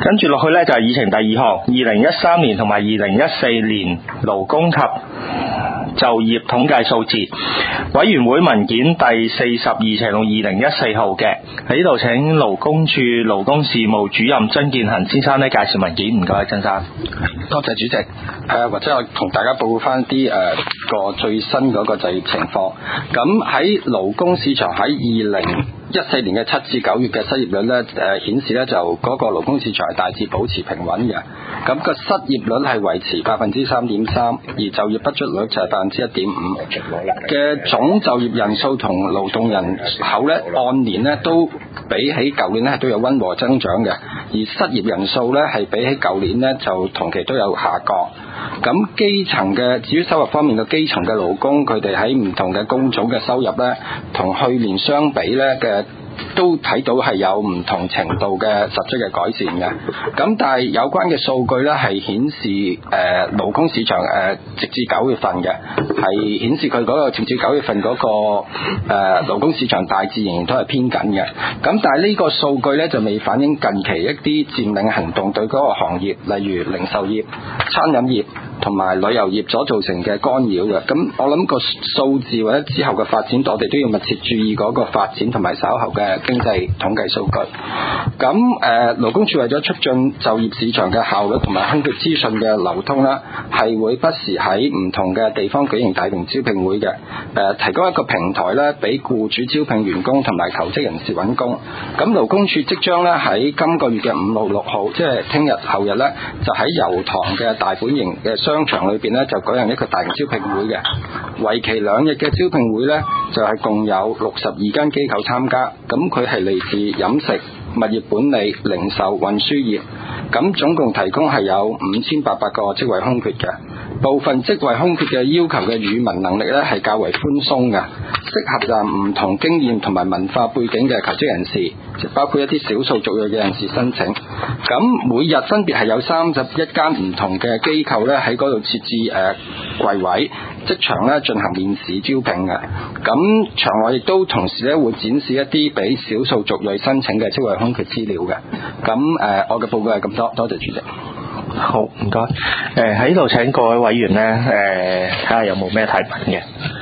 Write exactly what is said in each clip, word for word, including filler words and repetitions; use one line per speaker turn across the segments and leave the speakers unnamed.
跟住落去呢，就係議程第二項，二零一三年同埋二零一四年勞工及就業統計數字委員會文件第四十二斜到二零一四號嘅，喺呢度請勞工處勞工事務主任曾建恒先生呢介紹文件，唔該曾生。
多謝主席。誒、呃、或者我同大家報告翻啲誒個最新嗰個就業情況。咁喺勞工市場喺二零一四年嘅七至九月嘅失業率咧，誒顯示咧就嗰個勞工市場係大致保持平穩嘅。咁、個失業率係維持百分之三點三，而就業不足率就係百分之一點五嘅總就業人數同勞動人口咧，按年咧都比起舊年咧都有溫和增長嘅，而失業人數咧係比起舊年咧就同期都有下降。咁基層嘅至於收入方面嘅基層嘅勞工，佢哋喺唔同嘅工種嘅收入咧，同去年相比咧嘅都睇到係有唔同程度嘅實質嘅改善嘅。咁但係有關嘅數據咧係顯示誒、呃、勞工市場誒、呃、直至九月份嘅係顯示佢嗰個直至九月份嗰、那個誒、呃、勞工市場大致仍然都係偏緊嘅。咁但係呢個數據咧就未反映近期一啲佔領行動對嗰個行業，例如零售業、餐飲業同埋旅遊業所造成嘅干擾嘅。咁我諗個數字或者之後嘅發展，我哋都要密切注意嗰個發展同埋稍後嘅經濟統計數據。咁誒勞工處為咗促進就業市場嘅效率同埋空缺資訊嘅流通啦，係會不時喺唔同嘅地方舉行大型招聘會嘅。誒、呃、提供一個平台咧，俾僱主招聘員工同埋求職人士揾工。咁勞工處即將咧喺今個月嘅五號六號，即係聽日後日咧，就喺油塘嘅大本營嘅商場裏邊咧，就舉行一個大型招聘會嘅。為期兩日嘅招聘會咧，就係、是、共有六十二間機構參加。咁佢係嚟自飲食、物業管理、零售、運輸業。咁總共提供係有五千八百個職位空缺嘅。部分職位空缺嘅要求嘅語文能力咧係較為寬鬆嘅，適合就唔同經驗同埋文化背景嘅求職人士，包括一啲少數族裔嘅人士申請。咁每日分別係有三十一間唔同嘅機構咧喺嗰度設置誒櫃位，即場咧進行面試招聘嘅。咁場內亦都同時咧會展示一啲俾少數族裔申請嘅職位空缺資料嘅。咁誒、呃，我嘅報告係咁多，多謝主席。
好，唔該。誒喺呢度請各位委員咧，誒睇下有冇咩提問嘅。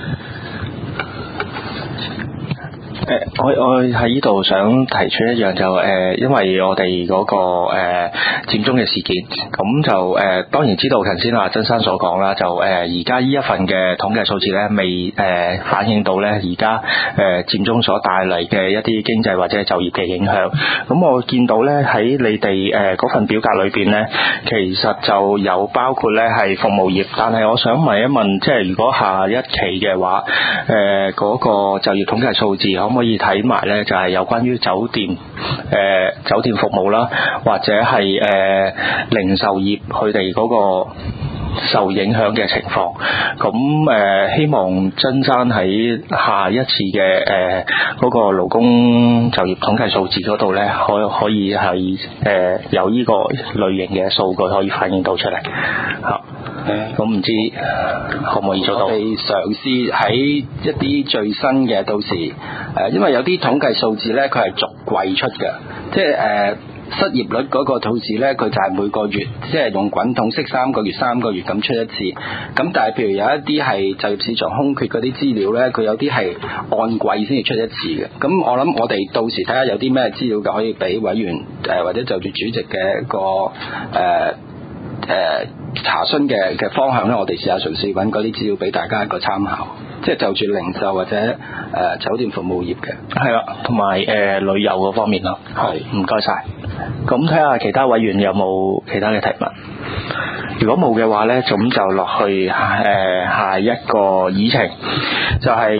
誒，我我喺呢度想提出一樣就誒、呃，因為我哋嗰、那個誒、呃、佔中嘅事件，咁就誒、呃、當然知道頭先阿曾生所講啦，就誒而家呢一份嘅統計數字咧，未誒、呃、反映到咧而家誒佔中所帶嚟嘅一啲經濟或者就業嘅影響。咁我見到咧喺你哋誒嗰份表格裏邊咧，其實就有包括咧係服務業，但係我想問一問，即係如果下一期嘅話，誒、呃、嗰、那個就業統計數字可唔可以睇埋咧？就係、是、有關於酒店誒、呃、酒店服務啦，或者係誒、呃、零售業佢哋嗰個受影響嘅情況。咁誒、呃、希望曾生喺下一次嘅誒嗰個勞工就業統計數字嗰度咧，可可以係誒、呃、有呢個類型嘅數據可以反映到出嚟嚇。咁唔知可唔可以做到？
我哋嘗試喺一啲最新嘅到時誒、呃，因為有啲統計數字咧，佢係逐季出嘅，即係誒、呃、失業率嗰個數字咧，佢就係每個月即係用滾筒式三個月三個月咁出一次。咁但係譬如有一啲係就業市場空缺嗰啲資料咧，佢有啲係按季先至出一次嘅。咁我諗我哋到時睇下有啲咩資料嘅可以俾委員誒、呃、或者就住主席嘅一個誒誒。呃呃查詢嘅嘅方向咧，我哋試下嘗試揾嗰啲資料俾大家一個參考，即係就住零售或者誒、呃、酒店服務業嘅，
係啦，同埋誒旅遊嗰方面咯。
係，
唔該晒。咁睇下其他委員有冇其他嘅提問。如果冇嘅話咧，咁就落去誒、呃、下一個議程，就係、是。